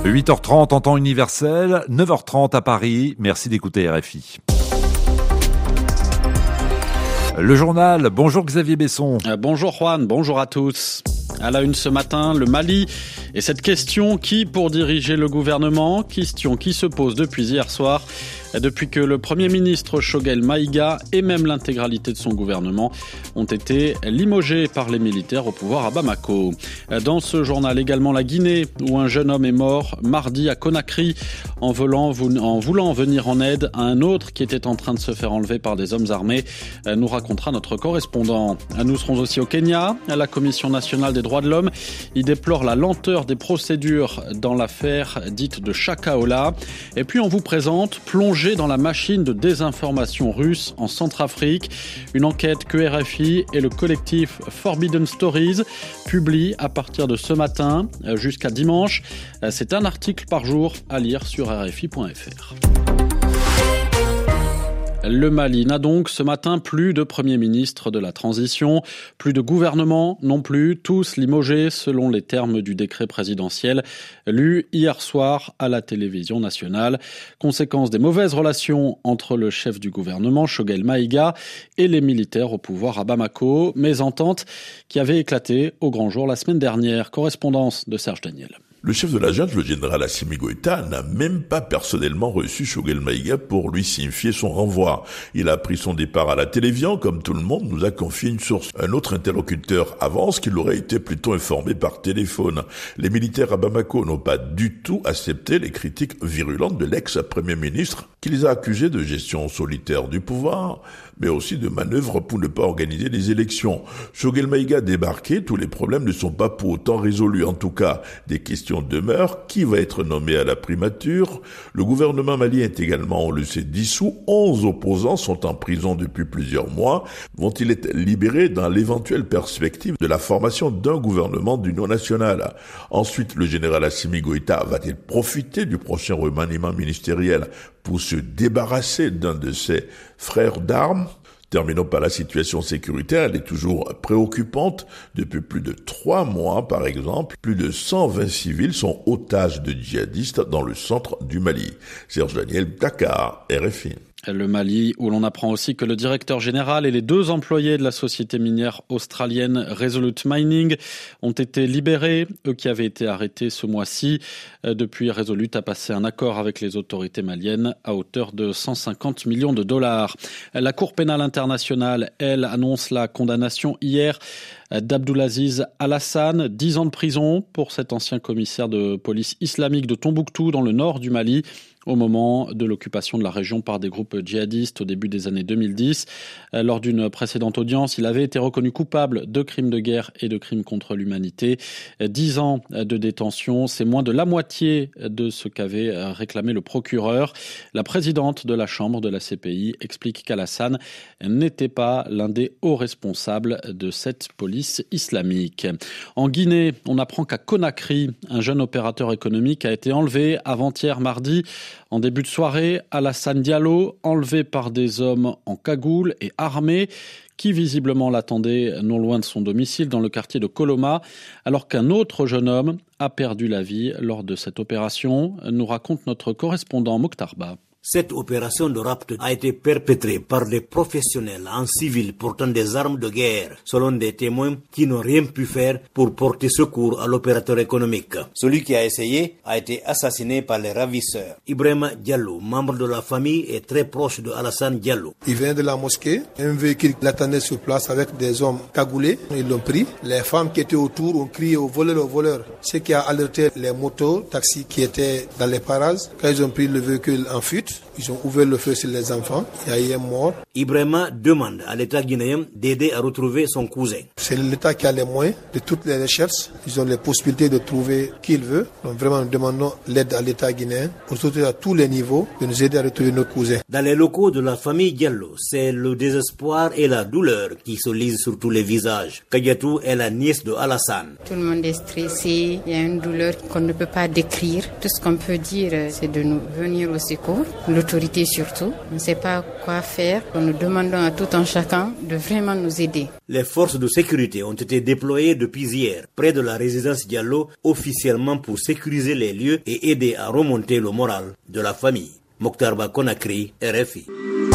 8h30 en temps universel, 9h30 à Paris. Merci d'écouter RFI. Le journal, bonjour Xavier Besson. Bonjour Juan, bonjour à tous. À la une ce matin, le Mali et cette question, qui pour diriger le gouvernement? Question qui se pose depuis hier soir, depuis que le Premier ministre Choguel Maïga et même l'intégralité de son gouvernement ont été limogés par les militaires au pouvoir à Bamako. Dans ce journal également la Guinée, où un jeune homme est mort mardi à Conakry en voulant venir en aide à un autre qui était en train de se faire enlever par des hommes armés, nous racontera notre correspondant. Nous serons aussi au Kenya. La Commission nationale des droits de l'homme y déplore la lenteur des procédures dans l'affaire dite de Shakahola. Et puis on vous présente Plongée dans la machine de désinformation russe en Centrafrique, une enquête que RFI et le collectif Forbidden Stories publient à partir de ce matin jusqu'à dimanche. C'est un article par jour à lire sur rfi.fr. Le Mali n'a donc ce matin plus de Premier ministre de la transition, plus de gouvernement non plus, tous limogés selon les termes du décret présidentiel lu hier soir à la télévision nationale. Conséquence des mauvaises relations entre le chef du gouvernement, Choguel Maïga, et les militaires au pouvoir à Bamako, mésentente qui avait éclaté au grand jour la semaine dernière. Correspondance de Serge Daniel. Le chef de la junte, le général Assimi Goïta, n'a même pas personnellement reçu Choguel Maïga pour lui signifier son renvoi. Il a pris son départ à la télévision, comme tout le monde, nous a confié une source. Un autre interlocuteur avance qu'il aurait été plutôt informé par téléphone. Les militaires à Bamako n'ont pas du tout accepté les critiques virulentes de l'ex-premier ministre, qui les a accusés de gestion solitaire du pouvoir, mais aussi de manœuvres pour ne pas organiser les élections. Choguel Maïga débarqué, tous les problèmes ne sont pas pour autant résolus. En tout cas, des questions demeurent. Qui va être nommé à la primature? Le gouvernement malien est également, on le sait, dissous. 11 opposants sont en prison depuis plusieurs mois. Vont-ils être libérés dans l'éventuelle perspective de la formation d'un gouvernement d'union nationale? Ensuite, le général Assimi Goïta va-t-il profiter du prochain remaniement ministériel pour se débarrasser d'un de ses frères d'armes? Terminons par la situation sécuritaire, elle est toujours préoccupante. Depuis plus de 3 mois, par exemple, plus de 120 civils sont otages de djihadistes dans le centre du Mali. Serge Daniel, Dakar, RFI. Le Mali, où l'on apprend aussi que le directeur général et les 2 employés de la société minière australienne Resolute Mining ont été libérés, eux qui avaient été arrêtés ce mois-ci. Depuis, Resolute a passé un accord avec les autorités maliennes à hauteur de 150 millions de dollars. La Cour pénale internationale, elle, annonce la condamnation hier d'Abdulaziz Alassane, 10 ans de prison pour cet ancien commissaire de police islamique de Tombouctou dans le nord du Mali, au moment de l'occupation de la région par des groupes djihadistes au début des années 2010. Lors d'une précédente audience, il avait été reconnu coupable de crimes de guerre et de crimes contre l'humanité. 10 ans de détention, c'est moins de la moitié de ce qu'avait réclamé le procureur. La présidente de la Chambre de la CPI explique qu'Alassane n'était pas l'un des hauts responsables de cette police islamique. En Guinée, on apprend qu'à Conakry, un jeune opérateur économique a été enlevé avant-hier mardi. En début de soirée, Alassane Diallo, enlevé par des hommes en cagoule et armés, qui visiblement l'attendaient non loin de son domicile dans le quartier de Koloma, alors qu'un autre jeune homme a perdu la vie lors de cette opération, nous raconte notre correspondant Mokhtar Ba. Cette opération de rapt a été perpétrée par des professionnels en civil portant des armes de guerre, selon des témoins qui n'ont rien pu faire pour porter secours à l'opérateur économique. Celui qui a essayé a été assassiné par les ravisseurs. Ibrahima Diallo, membre de la famille, est très proche de Alassane Diallo. Il vient de la mosquée, un véhicule l'attendait sur place avec des hommes cagoulés, ils l'ont pris. Les femmes qui étaient autour ont crié au voleur, ce qui a alerté les motos, taxis qui étaient dans les parages. Quand ils ont pris le véhicule en fuite, ils ont ouvert le feu sur les enfants. Il y a eu un mort. Ibrahima demande à l'État guinéen d'aider à retrouver son cousin. C'est l'État qui a les moyens de toutes les recherches. Ils ont les possibilités de trouver qui il veut. Donc vraiment, nous demandons l'aide à l'État guinéen pour soutenir à tous les niveaux de nous aider à retrouver nos cousins. Dans les locaux de la famille Diallo, c'est le désespoir et la douleur qui se lisent sur tous les visages. Kadiatou est la nièce de Alassane. Tout le monde est stressé. Il y a une douleur qu'on ne peut pas décrire. Tout ce qu'on peut dire, c'est de nous venir au secours. Le l'autorité surtout. On ne sait pas quoi faire. Nous demandons à tout un chacun de vraiment nous aider. Les forces de sécurité ont été déployées depuis hier près de la résidence Diallo, officiellement pour sécuriser les lieux et aider à remonter le moral de la famille. Mokhtar Ba Conakry, RFI.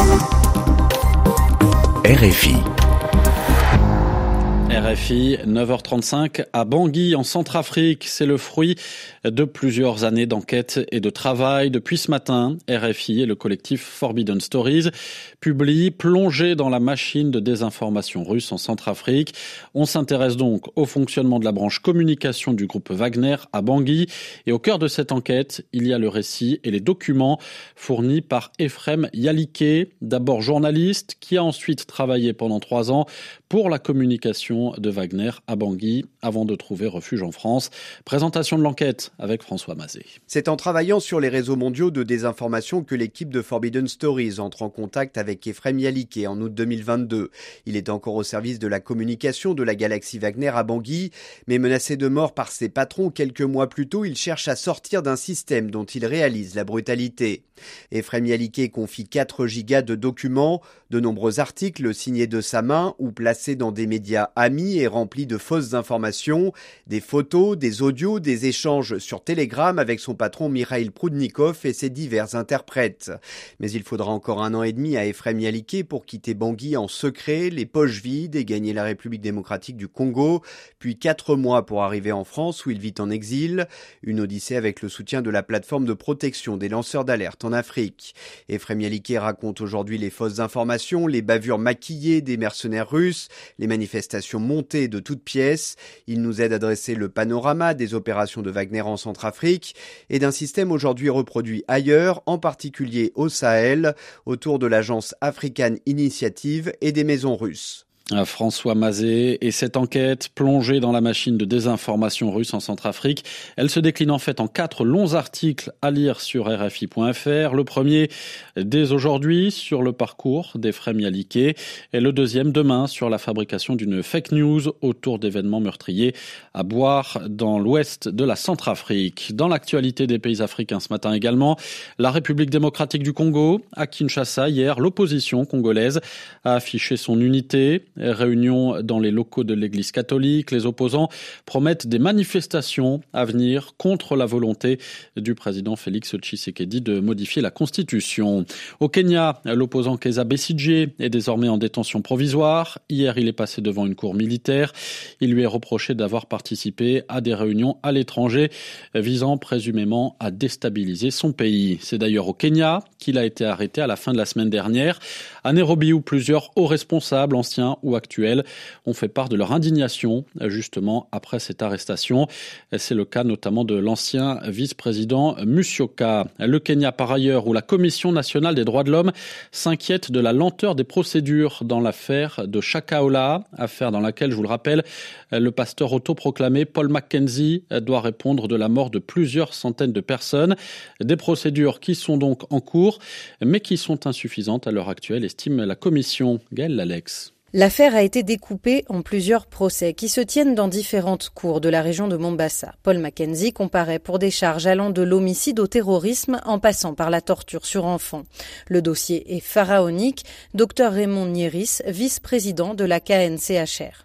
RFI, 9h35 à Bangui en Centrafrique. C'est le fruit de plusieurs années d'enquête et de travail. Depuis ce matin, RFI et le collectif Forbidden Stories publient Plongé dans la machine de désinformation russe en Centrafrique. On s'intéresse donc au fonctionnement de la branche communication du groupe Wagner à Bangui. Et au cœur de cette enquête, il y a le récit et les documents fournis par Ephrem Yaliké, d'abord journaliste, qui a ensuite travaillé pendant 3 ans pour la communication de Wagner à Bangui avant de trouver refuge en France. Présentation de l'enquête avec François Mazet. C'est en travaillant sur les réseaux mondiaux de désinformation que l'équipe de Forbidden Stories entre en contact avec Ephrem Yaliké en août 2022. Il est encore au service de la communication de la galaxie Wagner à Bangui, mais menacé de mort par ses patrons quelques mois plus tôt, il cherche à sortir d'un système dont il réalise la brutalité. Ephrem Yaliké confie 4 gigas de documents, de nombreux articles signés de sa main ou placés dans des médias amis et remplis de fausses informations, des photos, des audios, des échanges sur Telegram avec son patron Mikhail Prudnikov et ses divers interprètes. Mais il faudra encore 1 an et demi à Ephrem Yaliké pour quitter Bangui en secret, les poches vides et gagner la République démocratique du Congo, puis 4 mois pour arriver en France où il vit en exil, une odyssée avec le soutien de la plateforme de protection des lanceurs d'alerte en Afrique. Ephrem Yaliké raconte aujourd'hui les fausses informations, les bavures maquillées des mercenaires russes, les manifestations montées de toutes pièces. Il nous aide à dresser le panorama des opérations de Wagner en Centrafrique et d'un système aujourd'hui reproduit ailleurs, en particulier au Sahel, autour de l'agence African Initiative et des maisons russes. François Mazet et cette enquête plongée dans la machine de désinformation russe en Centrafrique. Elle se décline en fait en 4 longs articles à lire sur RFI.fr. Le premier dès aujourd'hui sur le parcours d'Ephrem Yaliké et le deuxième demain sur la fabrication d'une fake news autour d'événements meurtriers à Boire dans l'ouest de la Centrafrique. Dans l'actualité des pays africains ce matin également, la République démocratique du Congo, à Kinshasa hier, l'opposition congolaise a affiché son unité. Réunion dans les locaux de l'église catholique. Les opposants promettent des manifestations à venir contre la volonté du président Félix Tshisekedi de modifier la Constitution. Au Kenya, l'opposant Kizza Besigye est désormais en détention provisoire. Hier, il est passé devant une cour militaire. Il lui est reproché d'avoir participé à des réunions à l'étranger visant présumément à déstabiliser son pays. C'est d'ailleurs au Kenya qu'il a été arrêté à la fin de la semaine dernière. À Nairobi, où plusieurs hauts responsables, anciens ou actuels, ont fait part de leur indignation justement après cette arrestation. C'est le cas notamment de l'ancien vice-président Musyoka. Le Kenya par ailleurs, où la Commission nationale des droits de l'homme s'inquiète de la lenteur des procédures dans l'affaire de Shakahola, affaire dans laquelle, je vous le rappelle, le pasteur autoproclamé Paul Mackenzie doit répondre de la mort de plusieurs centaines de personnes. Des procédures qui sont donc en cours, mais qui sont insuffisantes à l'heure actuelle, estime la Commission. Gaëlle Lalex. L'affaire a été découpée en plusieurs procès qui se tiennent dans différentes cours de la région de Mombasa. Paul Mackenzie comparaît pour des charges allant de l'homicide au terrorisme en passant par la torture sur enfants. Le dossier est pharaonique. Dr Raymond Nieris, vice-président de la KNCHR.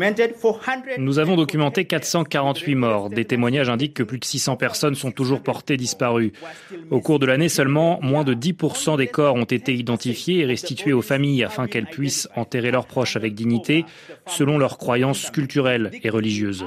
Nous avons documenté 448 morts. Des témoignages indiquent que plus de 600 personnes sont toujours portées disparues. Au cours de l'année seulement, moins de 10% des corps ont été identifiés et restitués aux familles afin qu'elles puissent enterrer leurs proches avec dignité, selon leurs croyances culturelles et religieuses.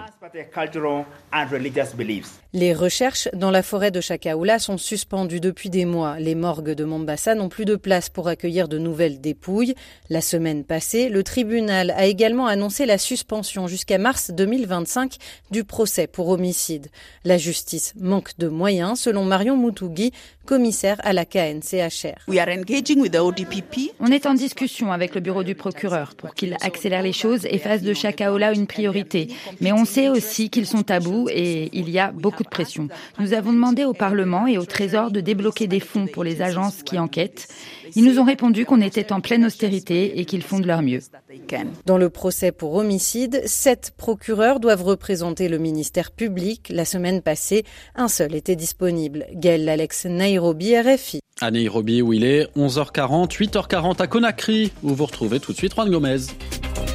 Les recherches dans la forêt de Shakahola sont suspendues depuis des mois. Les morgues de Mombasa n'ont plus de place pour accueillir de nouvelles dépouilles. La semaine passée, le tribunal a également annoncé la suspension jusqu'à mars 2025 du procès pour homicide. La justice manque de moyens, selon Marion Mutugi, commissaire à la KNCHR. On est en discussion avec le bureau du procureur pour qu'il accélère les choses et fasse de Shakahola une priorité. Mais on sait aussi aussi qu'ils sont tabous et il y a beaucoup de pression. Nous avons demandé au Parlement et au Trésor de débloquer des fonds pour les agences qui enquêtent. Ils nous ont répondu qu'on était en pleine austérité et qu'ils font de leur mieux. Dans le procès pour homicide, 7 procureurs doivent représenter le ministère public. La semaine passée, un seul était disponible. Gaël Alex, Nairobi, RFI. À Nairobi où il est 11h40, 8h40 à Conakry où vous retrouvez tout de suite Juan Gomez.